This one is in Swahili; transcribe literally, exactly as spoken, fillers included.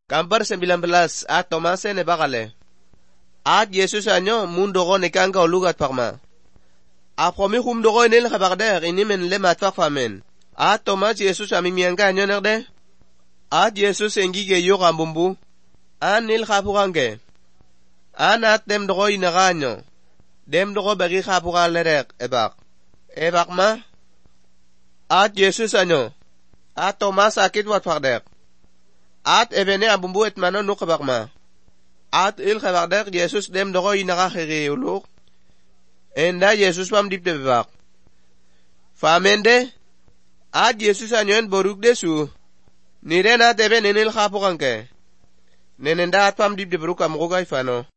Gambar sembilan belas at Tomase ne bakale. At Yesus anyo mundo ko nekanga olugat pakma. Apromi humdo ko inil kabakder inimen le matfak famen. At Tomas Yesus amimianga anyo nerde. At Yesus engige yo kambumbu. An nil kapukange. An at dem doko inaganyo. Dem doko bagi kapukal lerek ebak. Ebak ma. At Yesus anyo. At Tomas akit wat pakder. At ebene abumbu et mano nukabak ma. At il kabakder Yesus dem doko inagakiri uluk. Enda Yesus pam dip de bebak. Famende. At Yesus anyon boruk desu. Nire na tebe nenil kapukange. Nenenda at pam dip de beruk amukugay fano.